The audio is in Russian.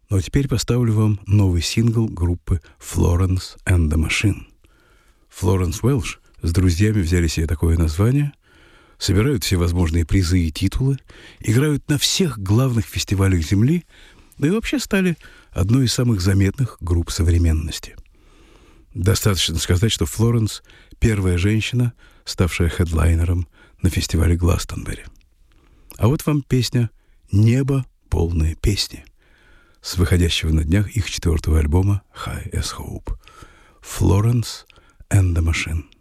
Ну а теперь поставлю вам новый сингл группы Florence and the Machine. Флоренс Уэлш с друзьями взяли себе такое название, собирают все возможные призы и титулы, играют на всех главных фестивалях Земли, да и вообще стали одной из самых заметных групп современности. Достаточно сказать, что Флоренс — первая женщина, ставшая хедлайнером на фестивале Гластонберри. А вот вам песня «Небо полное песни» с выходящего на днях их 4-го альбома «High as Hope». Florence and the Machine.